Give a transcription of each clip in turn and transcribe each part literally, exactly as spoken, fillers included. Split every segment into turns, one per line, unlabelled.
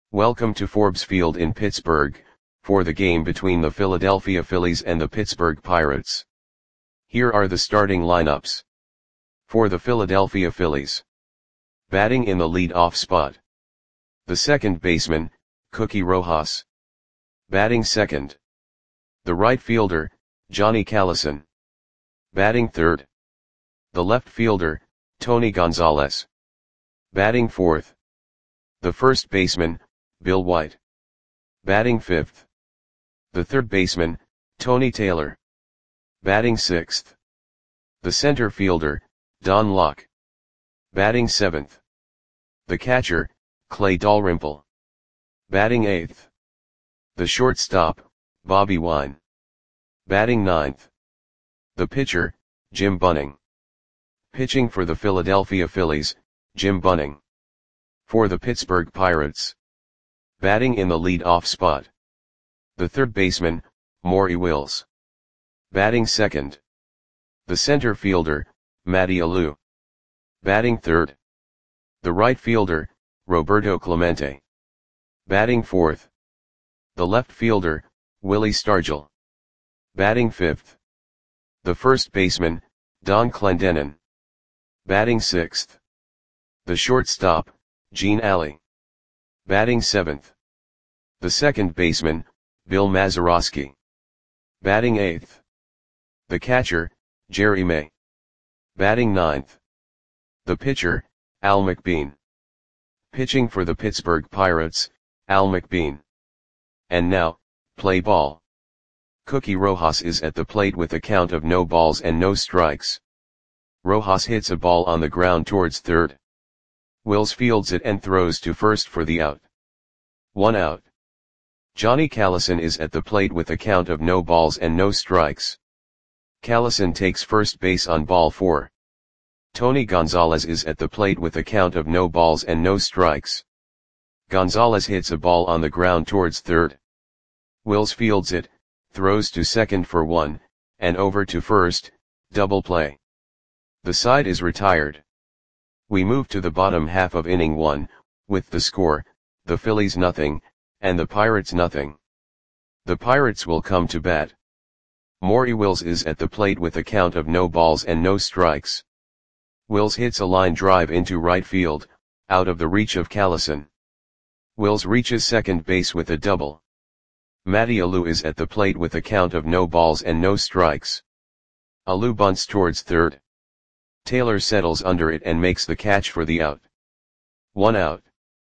Welcome to Forbes Field in Pittsburgh, for the game between the Philadelphia Phillies and the Pittsburgh Pirates. Here are the starting lineups. For the Philadelphia Phillies. Batting in the lead-off spot. The second baseman, Cookie Rojas. Batting second. The right fielder, Johnny Callison. Batting third. The left fielder, Tony Gonzalez. Batting fourth. The first baseman, Bill White. Batting fifth. The third baseman, Tony Taylor. Batting sixth. The center fielder, Don Locke. Batting seventh. The catcher, Clay Dalrymple. Batting eighth. The shortstop, Bobby Wine. Batting ninth. The pitcher, Jim Bunning. Pitching for the Philadelphia Phillies, Jim Bunning. For the Pittsburgh Pirates. Batting in the lead-off spot. The third baseman, Maury Wills. Batting second. The center fielder, Matty Alou. Batting third. The right fielder, Roberto Clemente. Batting fourth. The left fielder, Willie Stargell. Batting fifth. The first baseman, Don Clendenon. Batting sixth. The shortstop, Gene Alley. Batting seventh. The second baseman, Bill Mazeroski. Batting eighth. The catcher, Jerry May. Batting ninth. The pitcher, Al McBean. Pitching for the Pittsburgh Pirates, Al McBean. And now, play ball. Cookie Rojas is at the plate with a count of no balls and no strikes. Rojas hits a ball on the ground towards third. Wills fields it and throws to first for the out. One out. Johnny Callison is at the plate with a count of no balls and no strikes. Callison takes first base on ball four. Tony Gonzalez is at the plate with a count of no balls and no strikes. Gonzalez hits a ball on the ground towards third. Wills fields it, throws to second for one, and over to first, double play. The side is retired. We move to the bottom half of inning one, with the score, the Phillies nothing, and the Pirates nothing. The Pirates will come to bat. Maury Wills is at the plate with a count of no balls and no strikes. Wills hits a line drive into right field, out of the reach of Callison. Wills reaches second base with a double. Matty Alou is at the plate with a count of no balls and no strikes. Alou bunts towards third. Taylor settles under it and makes the catch for the out. One out.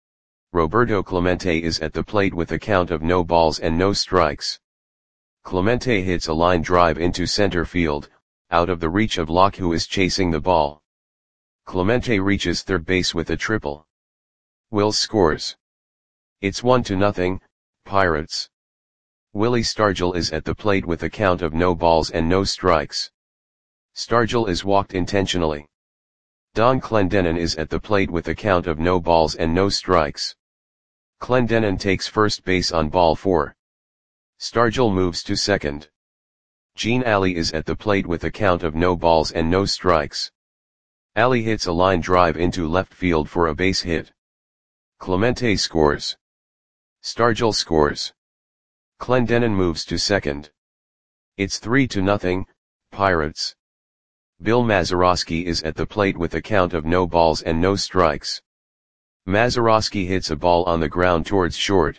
Roberto Clemente is at the plate with a count of no balls and no strikes. Clemente hits a line drive into center field, out of the reach of Locke, who is chasing the ball. Clemente reaches third base with a triple. Wills scores. It's one to nothing, Pirates. Willie Stargell is at the plate with a count of no balls and no strikes. Stargell is walked intentionally. Don Clendenon is at the plate with a count of no balls and no strikes. Clendenon takes first base on ball four. Stargell moves to second. Gene Alley is at the plate with a count of no balls and no strikes. Alley hits a line drive into left field for a base hit. Clemente scores. Stargell scores. Clendenon moves to second. It's three to nothing, Pirates. Bill Mazeroski is at the plate with a count of no balls and no strikes. Mazeroski hits a ball on the ground towards short.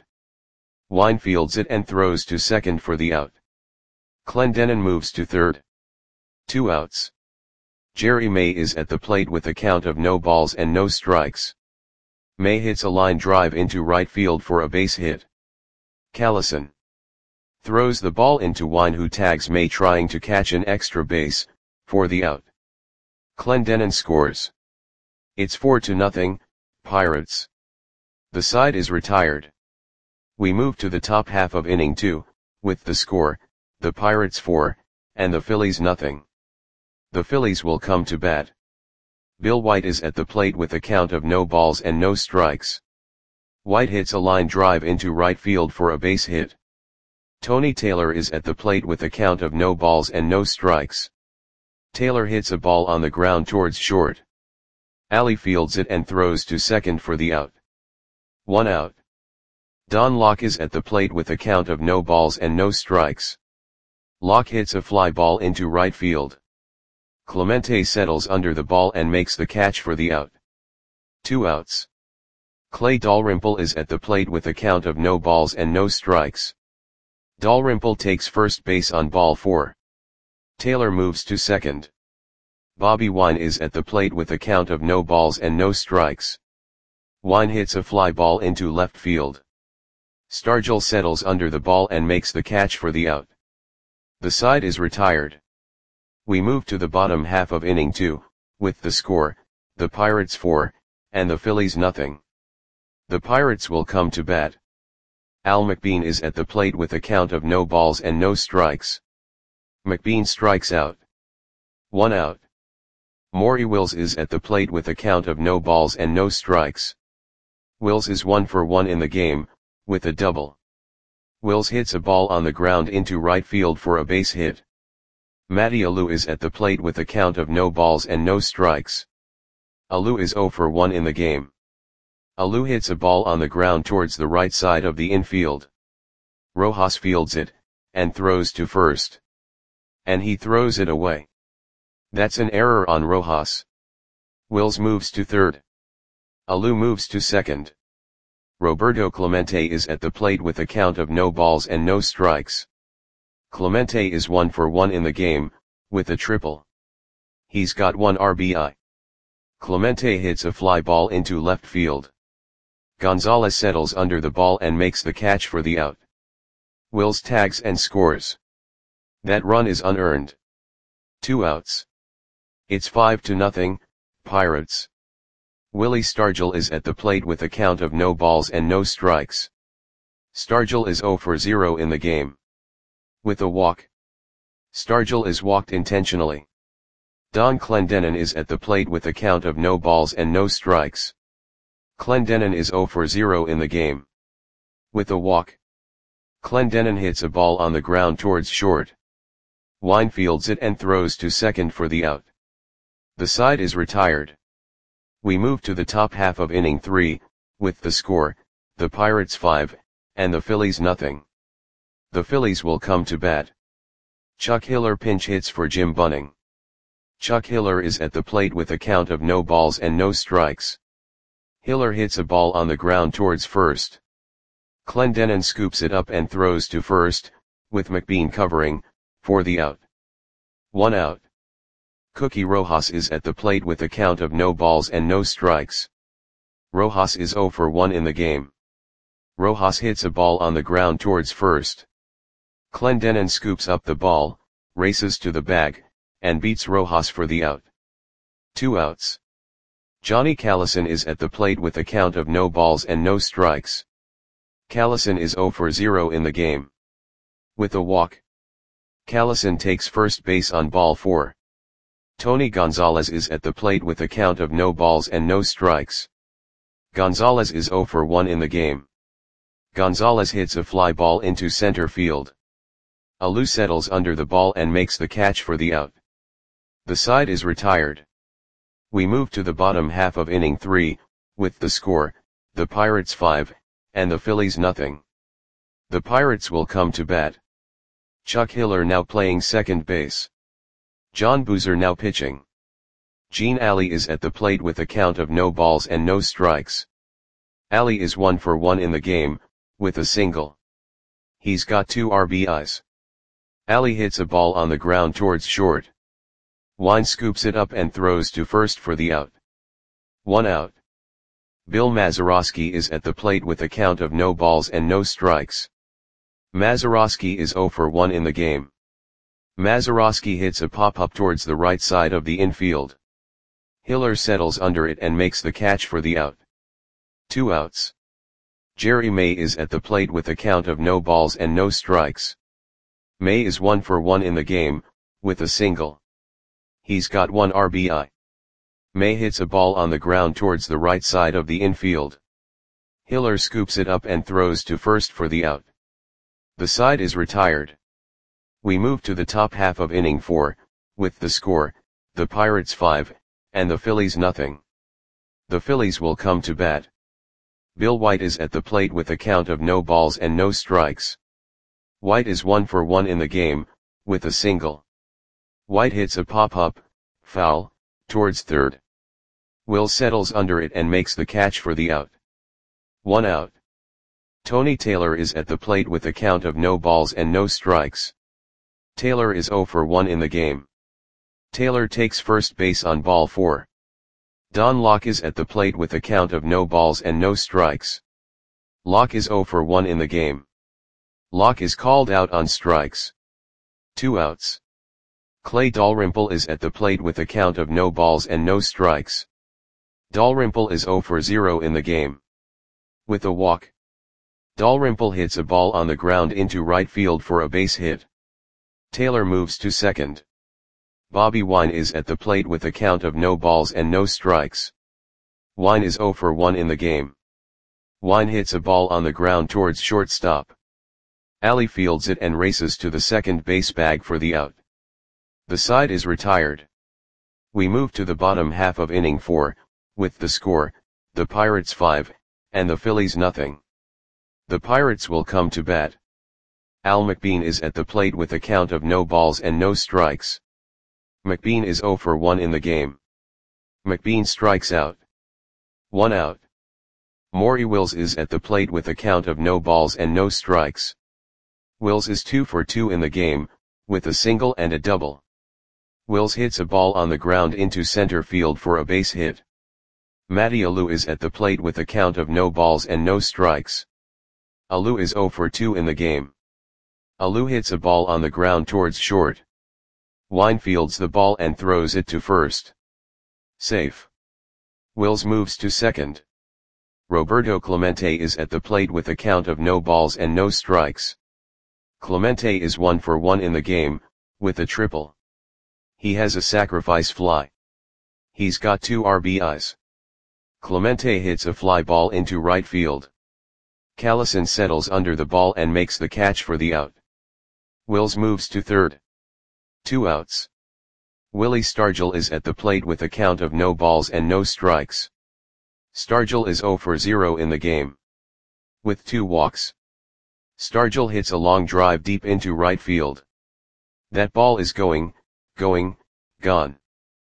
Wine fields it and throws to second for the out. Clendenon moves to third. Two outs. Jerry May is at the plate with a count of no balls and no strikes. May hits a line drive into right field for a base hit. Callison throws the ball into Wine, who tags May trying to catch an extra base, for the out. Clendenon scores. It's four to nothing, Pirates. The side is retired. We move to the top half of inning two, with the score, the Pirates four, and the Phillies nothing. The Phillies will come to bat. Bill White is at the plate with a count of no balls and no strikes. White hits a line drive into right field for a base hit. Tony Taylor is at the plate with a count of no balls and no strikes. Taylor hits a ball on the ground towards short. Alley fields it and throws to second for the out. One out. Don Locke is at the plate with a count of no balls and no strikes. Locke hits a fly ball into right field. Clemente settles under the ball and makes the catch for the out. Two outs. Clay Dalrymple is at the plate with a count of no balls and no strikes. Dalrymple takes first base on ball four. Taylor moves to second. Bobby Wine is at the plate with a count of no balls and no strikes. Wine hits a fly ball into left field. Stargell settles under the ball and makes the catch for the out. The side is retired. We move to the bottom half of inning two, with the score, the Pirates four, and the Phillies nothing. The Pirates will come to bat. Al McBean is at the plate with a count of no balls and no strikes. McBean strikes out. One out. Maury Wills is at the plate with a count of no balls and no strikes. Wills is one for one in the game, with a double. Wills hits a ball on the ground into right field for a base hit. Matty Alou is at the plate with a count of no balls and no strikes. Alou is zero for one in the game. Alou hits a ball on the ground towards the right side of the infield. Rojas fields it, and throws to first. And he throws it away. That's an error on Rojas. Wills moves to third. Alou moves to second. Roberto Clemente is at the plate with a count of no balls and no strikes. Clemente is one for one in the game, with a triple. He's got one R B I. Clemente hits a fly ball into left field. Gonzalez settles under the ball and makes the catch for the out. Wills tags and scores. That run is unearned. Two outs. It's five to nothing, Pirates. Willie Stargell is at the plate with a count of no balls and no strikes. Stargell is zero for zero in the game. With a walk. Stargell is walked intentionally. Don Clendenon is at the plate with a count of no balls and no strikes. Clendenon is zero for zero in the game. With a walk. Clendenon hits a ball on the ground towards short. Wine fields it and throws to second for the out. The side is retired. We move to the top half of inning three, with the score, the Pirates five, and the Phillies nothing. The Phillies will come to bat. Chuck Hiller pinch hits for Jim Bunning. Chuck Hiller is at the plate with a count of no balls and no strikes. Hiller hits a ball on the ground towards first. Clendenon scoops it up and throws to first, with McBean covering, for the out. One out. Cookie Rojas is at the plate with a count of no balls and no strikes. Rojas is zero for one in the game. Rojas hits a ball on the ground towards first. Clendenon scoops up the ball, races to the bag, and beats Rojas for the out. Two outs. Johnny Callison is at the plate with a count of no balls and no strikes. Callison is zero for zero in the game. With a walk. Callison takes first base on ball four. Tony Gonzalez is at the plate with a count of no balls and no strikes. Gonzalez is zero for one in the game. Gonzalez hits a fly ball into center field. Alou settles under the ball and makes the catch for the out. The side is retired. We move to the bottom half of inning three, with the score, the Pirates five, and the Phillies nothing. The Pirates will come to bat. Chuck Hiller now playing second base. John Boozer now pitching. Gene Alley is at the plate with a count of no balls and no strikes. Alley is one for one in the game, with a single. He's got two R B Is. Alley hits a ball on the ground towards short. Wine scoops it up and throws to first for the out. One out. Bill Mazeroski is at the plate with a count of no balls and no strikes. Mazeroski is zero for one in the game. Mazeroski hits a pop-up towards the right side of the infield. Hiller settles under it and makes the catch for the out. Two outs. Jerry May is at the plate with a count of no balls and no strikes. May is one for one in the game, with a single. He's got one R B I. May hits a ball on the ground towards the right side of the infield. Hiller scoops it up and throws to first for the out. The side is retired. We move to the top half of inning four, with the score, the Pirates five, and the Phillies nothing. The Phillies will come to bat. Bill White is at the plate with a count of no balls and no strikes. White is one for one in the game, with a single. White hits a pop-up, foul, towards third. Will settles under it and makes the catch for the out. One out. Tony Taylor is at the plate with a count of no balls and no strikes. Taylor is zero for one in the game. Taylor takes first base on ball four. Don Locke is at the plate with a count of no balls and no strikes. Locke is zero for one in the game. Locke is called out on strikes. Two outs. Clay Dalrymple is at the plate with a count of no balls and no strikes. Dalrymple is zero for zero in the game. With a walk. Dalrymple hits a ball on the ground into right field for a base hit. Taylor moves to second. Bobby Wine is at the plate with a count of no balls and no strikes. Wine is zero for one in the game. Wine hits a ball on the ground towards shortstop. Alley fields it and races to the second base bag for the out. The side is retired. We move to the bottom half of inning four, with the score, the Pirates five, and the Phillies nothing. The Pirates will come to bat. Al McBean is at the plate with a count of no balls and no strikes. McBean is zero for one in the game. McBean strikes out. One out. Maury Wills is at the plate with a count of no balls and no strikes. Wills is two for two in the game, with a single and a double. Wills hits a ball on the ground into center field for a base hit. Matty Alou is at the plate with a count of no balls and no strikes. Alou is zero for two in the game. Alou hits a ball on the ground towards short. Wine fields the ball and throws it to first. Safe. Wills moves to second. Roberto Clemente is at the plate with a count of no balls and no strikes. Clemente is one for one in the game, with a triple. He has a sacrifice fly. He's got two R B Is. Clemente hits a fly ball into right field. Callison settles under the ball and makes the catch for the out. Wills moves to third. Two outs. Willie Stargell is at the plate with a count of no balls and no strikes. Stargell is zero for zero in the game. With two walks. Stargell hits a long drive deep into right field. That ball is going, going, gone.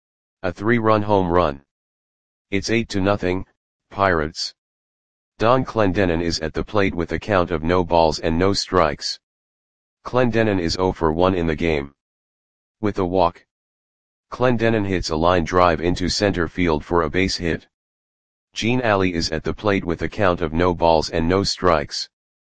A three-run home run. It's eight to nothing, Pirates. Don Clendenon is at the plate with a count of no balls and no strikes. Clendenon is zero for one in the game. With a walk. Clendenon hits a line drive into center field for a base hit. Gene Alley is at the plate with a count of no balls and no strikes.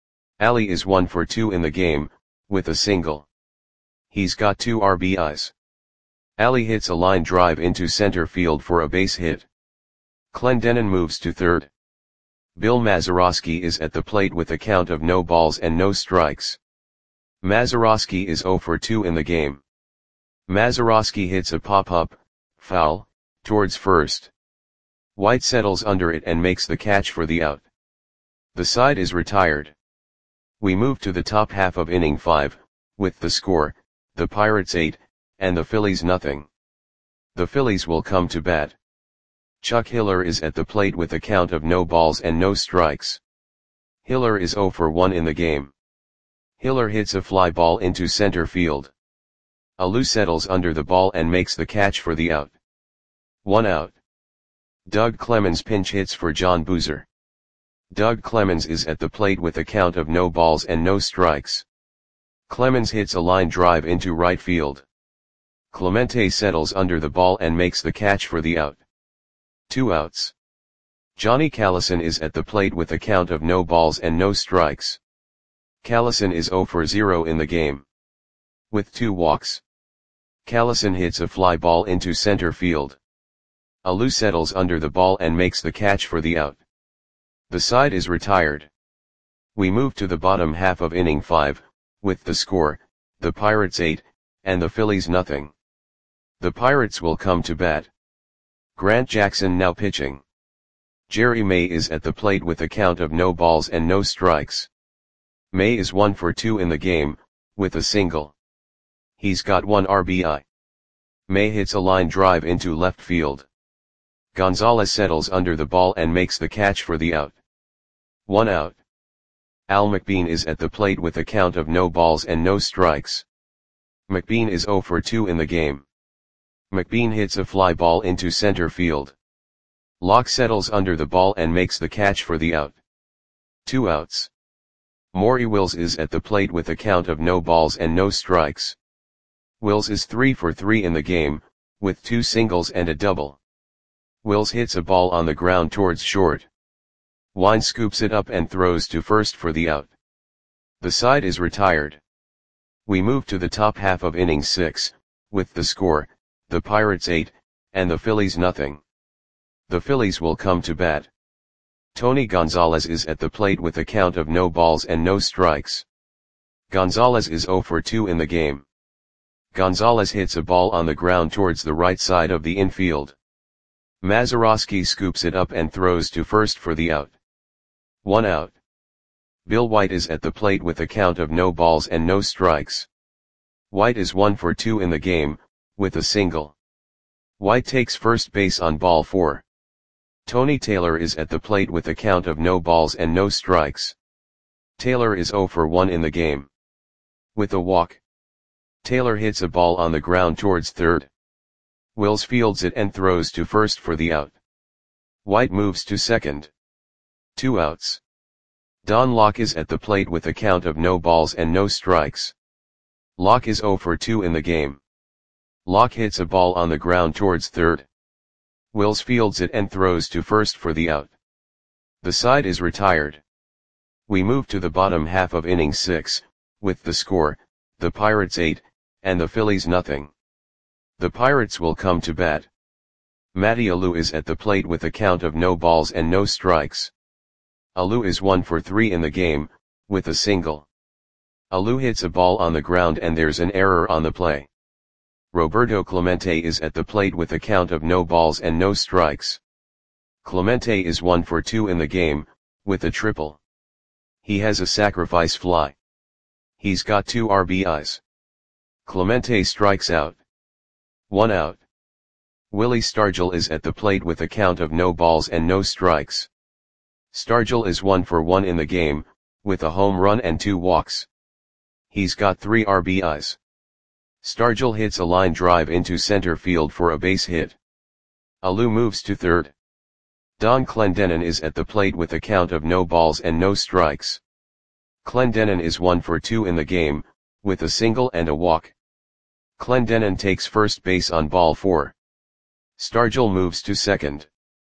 Alley is one for two in the game, with a single. He's got two R B Is. Alley hits a line drive into center field for a base hit. Clendenon moves to third. Bill Mazeroski is at the plate with a count of no balls and no strikes. Mazeroski is zero for two in the game. Mazeroski hits a pop-up, foul, towards first. White settles under it and makes the catch for the out. The side is retired. We move to the top half of inning five, with the score, the Pirates eight, and the Phillies nothing. The Phillies will come to bat. Chuck Hiller is at the plate with a count of no balls and no strikes. Hiller is zero for one in the game. Hiller hits a fly ball into center field. Alou settles under the ball and makes the catch for the out. One out. Doug Clemens pinch hits for John Boozer. Doug Clemens is at the plate with a count of no balls and no strikes. Clemens hits a line drive into right field. Clemente settles under the ball and makes the catch for the out. Two outs. Johnny Callison is at the plate with a count of no balls and no strikes. Callison is zero for zero in the game. With two walks. Callison hits a fly ball into center field. Alou settles under the ball and makes the catch for the out. The side is retired. We move to the bottom half of inning five, with the score, the Pirates eight, and the Phillies nothing. The Pirates will come to bat. Grant Jackson now pitching. Jerry May is at the plate with a count of no balls and no strikes. May is one for two in the game, with a single. He's got one R B I. May hits a line drive into left field. Gonzalez settles under the ball and makes the catch for the out. One out. Al McBean is at the plate with a count of no balls and no strikes. McBean is zero for two in the game. McBean hits a fly ball into center field. Locke settles under the ball and makes the catch for the out. Two outs. Maury Wills is at the plate with a count of no balls and no strikes. Wills is three for three in the game, with two singles and a double. Wills hits a ball on the ground towards short. Wine scoops it up and throws to first for the out. The side is retired. We move to the top half of inning six, with the score, the Pirates eight, and the Phillies nothing. The Phillies will come to bat. Tony Gonzalez is at the plate with a count of no balls and no strikes. Gonzalez is zero for two in the game. Gonzalez hits a ball on the ground towards the right side of the infield. Mazeroski scoops it up and throws to first for the out. One out. Bill White is at the plate with a count of no balls and no strikes. White is one for two in the game, with a single. White takes first base on ball four. Tony Taylor is at the plate with a count of no balls and no strikes. Taylor is zero for one in the game. With a walk. Taylor hits a ball on the ground towards third. Wills fields it and throws to first for the out. White moves to second. Two outs. Don Locke is at the plate with a count of no balls and no strikes. Locke is zero for two in the game. Locke hits a ball on the ground towards third. Wills fields it and throws to first for the out. The side is retired. We move to the bottom half of inning six, with the score, the Pirates eight, and the Phillies nothing. The Pirates will come to bat. Matty Alou is at the plate with a count of no balls and no strikes. Alou is one for three in the game, with a single. Alou hits a ball on the ground and there's an error on the play. Roberto Clemente is at the plate with a count of no balls and no strikes. Clemente is one for two in the game, with a triple. He has a sacrifice fly. He's got two R B Is. Clemente strikes out. One out. Willie Stargell is at the plate with a count of no balls and no strikes. Stargell is one for one in the game, with a home run and two walks. He's got three R B Is. Stargell hits a line drive into center field for a base hit. Alou moves to third. Don Clendenon is at the plate with a count of no balls and no strikes. Clendenon is one for two in the game, with a single and a walk. Clendenon takes first base on ball four. Stargell moves to second.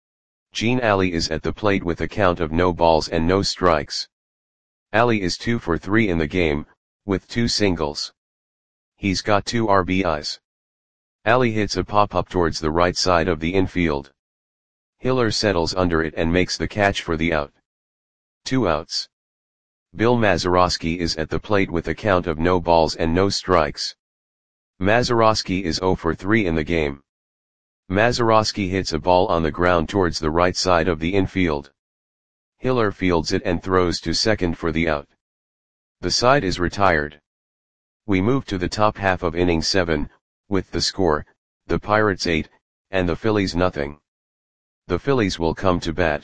Gene Alley is at the plate with a count of no balls and no strikes. Alley is two for three in the game, with two singles. He's got two R B Is. Alley hits a pop-up towards the right side of the infield. Hiller settles under it and makes the catch for the out. Two outs. Bill Mazeroski is at the plate with a count of no balls and no strikes. Mazeroski is zero for three in the game. Mazeroski hits a ball on the ground towards the right side of the infield. Hiller fields it and throws to second for the out. The side is retired. We move to the top half of inning seven, with the score, the Pirates eight, and the Phillies nothing. The Phillies will come to bat.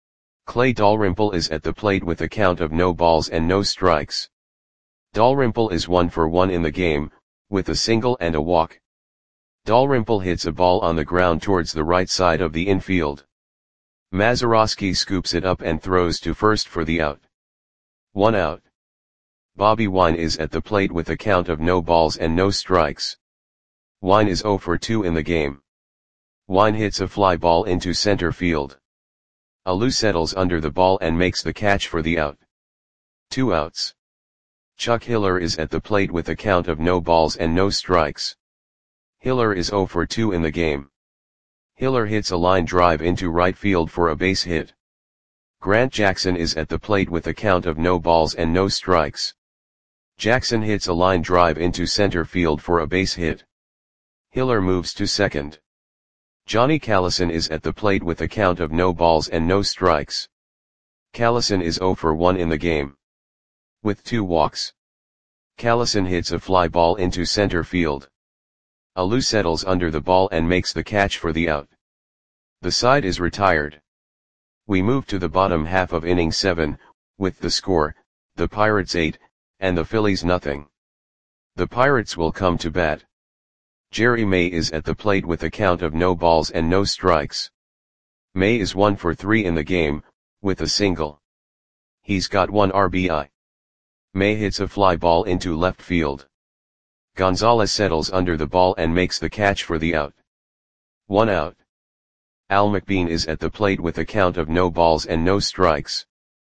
Clay Dalrymple is at the plate with a count of no balls and no strikes. Dalrymple is one for one in the game, with a single and a walk. Dalrymple hits a ball on the ground towards the right side of the infield. Mazeroski scoops it up and throws to first for the out. One out. Bobby Wine is at the plate with a count of no balls and no strikes. Wine is zero for two in the game. Wine hits a fly ball into center field. Alou settles under the ball and makes the catch for the out. Two outs. Chuck Hiller is at the plate with a count of no balls and no strikes. Hiller is zero for two in the game. Hiller hits a line drive into right field for a base hit. Grant Jackson is at the plate with a count of no balls and no strikes. Jackson hits a line drive into center field for a base hit. Hiller moves to second. Johnny Callison is at the plate with a count of no balls and no strikes. Callison is zero for one in the game. With two walks. Callison hits a fly ball into center field. Alou settles under the ball and makes the catch for the out. The side is retired. We move to the bottom half of inning seven, with the score, the Pirates eight, and the Phillies nothing. The Pirates will come to bat. Jerry May is at the plate with a count of no balls and no strikes. May is one for three in the game, with a single. He's got one R B I. May hits a fly ball into left field. Gonzalez settles under the ball and makes the catch for the out. One out. Al McBean is at the plate with a count of no balls and no strikes.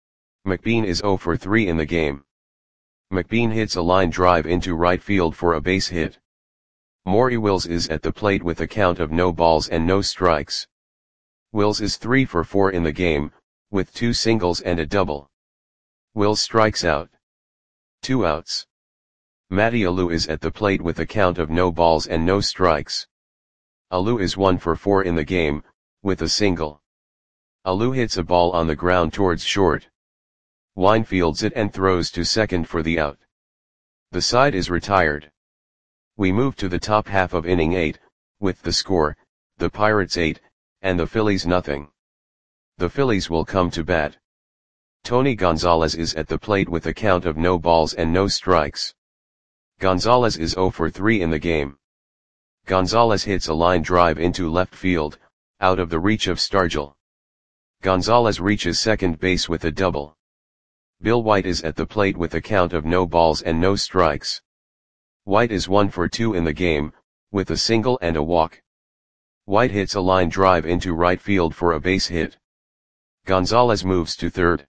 McBean is zero for three in the game. McBean hits a line drive into right field for a base hit. Maury Wills is at the plate with a count of no balls and no strikes. Wills is three for four in the game, with two singles and a double. Wills strikes out. Two outs. Matty Alou is at the plate with a count of no balls and no strikes. Alou is one for four in the game, with a single. Alou hits a ball on the ground towards short. Wine fields it and throws to second for the out. The side is retired. We move to the top half of inning eight, with the score, the Pirates eight, and the Phillies nothing. The Phillies will come to bat. Tony Gonzalez is at the plate with a count of no balls and no strikes. Gonzalez is zero for three in the game. Gonzalez hits a line drive into left field, out of the reach of Stargell. Gonzalez reaches second base with a double. Bill White is at the plate with a count of no balls and no strikes. White is one for two in the game, with a single and a walk. White hits a line drive into right field for a base hit. Gonzalez moves to third.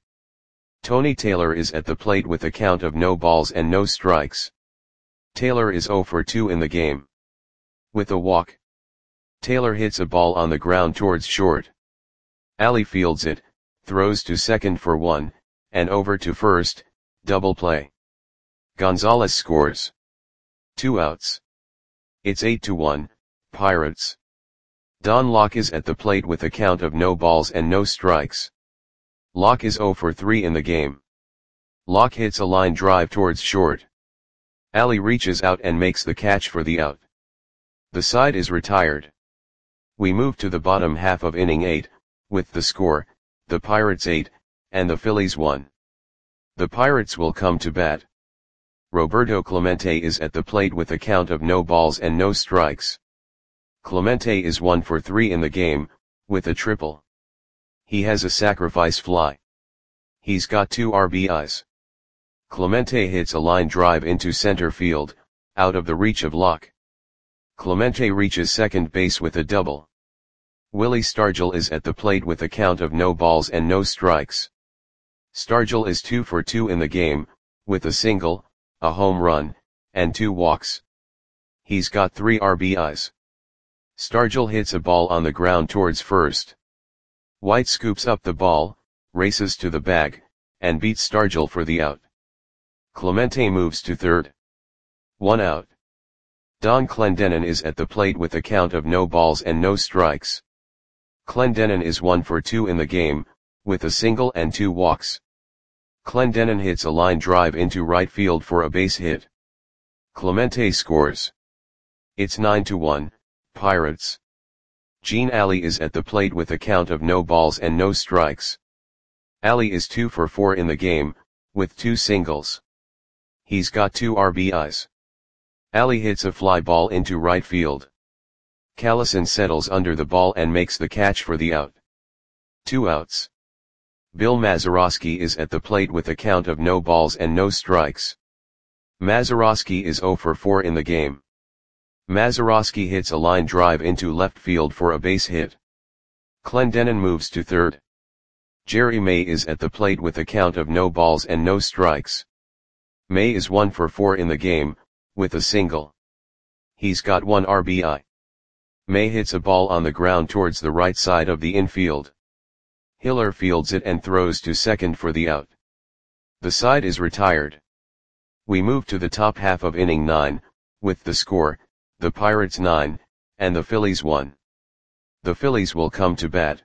Tony Taylor is at the plate with a count of no balls and no strikes. Taylor is zero for two in the game. With a walk. Taylor hits a ball on the ground towards short. Alley fields it, throws to second for one, and over to first, double play. Gonzalez scores. Two outs. It's eight to one, Pirates. Don Locke is at the plate with a count of no balls and no strikes. Locke is zero for three in the game. Locke hits a line drive towards short. Alley reaches out and makes the catch for the out. The side is retired. We move to the bottom half of inning eight, with the score, the Pirates eight, and the Phillies one. The Pirates will come to bat. Roberto Clemente is at the plate with a count of no balls and no strikes. Clemente is one for three in the game, with a triple. He has a sacrifice fly. He's got two R B Is. Clemente hits a line drive into center field, out of the reach of Locke. Clemente reaches second base with a double. Willie Stargell is at the plate with a count of no balls and no strikes. Stargell is two for two in the game, with a single, a home run, and two walks. He's got three R B Is. Stargell hits a ball on the ground towards first. White scoops up the ball, races to the bag, and beats Stargell for the out. Clemente moves to third. One out. Don Clendenon is at the plate with a count of no balls and no strikes. Clendenon is one for two in the game, with a single and two walks. Clendenon hits a line drive into right field for a base hit. Clemente scores. It's nine to one, Pirates. Gene Alley is at the plate with a count of no balls and no strikes. Alley is two for four in the game, with two singles. He's got two R B Is. Alley hits a fly ball into right field. Callison settles under the ball and makes the catch for the out. Two outs. Bill Mazeroski is at the plate with a count of no balls and no strikes. Mazeroski is zero for four in the game. Mazeroski hits a line drive into left field for a base hit. Clendenon moves to third. Jerry May is at the plate with a count of no balls and no strikes. May is one for four in the game, with a single. He's got one R B I. May hits a ball on the ground towards the right side of the infield. Hiller fields it and throws to second for the out. The side is retired. We move to the top half of inning nine, with the score, the Pirates nine, and the Phillies one. The Phillies will come to bat.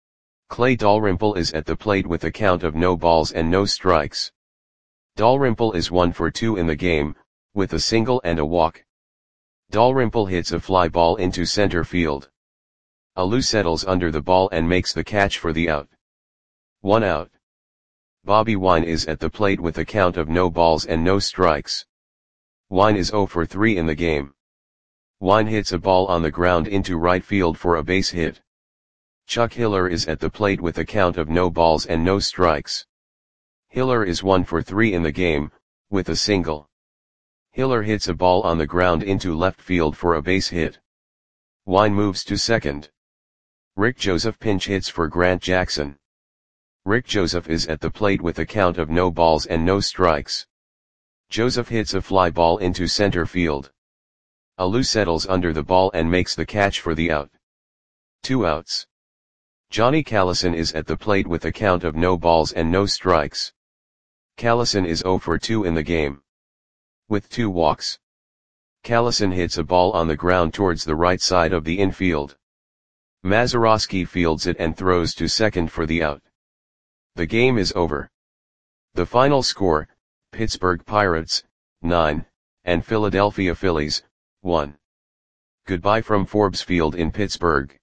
Clay Dalrymple is at the plate with a count of no balls and no strikes. Dalrymple is one for two in the game, with a single and a walk. Dalrymple hits a fly ball into center field. Alou settles under the ball and makes the catch for the out. One out. Bobby Wine is at the plate with a count of no balls and no strikes. Wine is zero for three in the game. Wine hits a ball on the ground into right field for a base hit. Chuck Hiller is at the plate with a count of no balls and no strikes. Hiller is one for three in the game, with a single. Hiller hits a ball on the ground into left field for a base hit. Wine moves to second. Rick Joseph pinch hits for Grant Jackson. Rick Joseph is at the plate with a count of no balls and no strikes. Joseph hits a fly ball into center field. Alou settles under the ball and makes the catch for the out. Two outs. Johnny Callison is at the plate with a count of no balls and no strikes. Callison is zero for two in the game. With two walks. Callison hits a ball on the ground towards the right side of the infield. Mazeroski fields it and throws to second for the out. The game is over. The final score, Pittsburgh Pirates, nine, and Philadelphia Phillies, one. Goodbye from Forbes Field in Pittsburgh.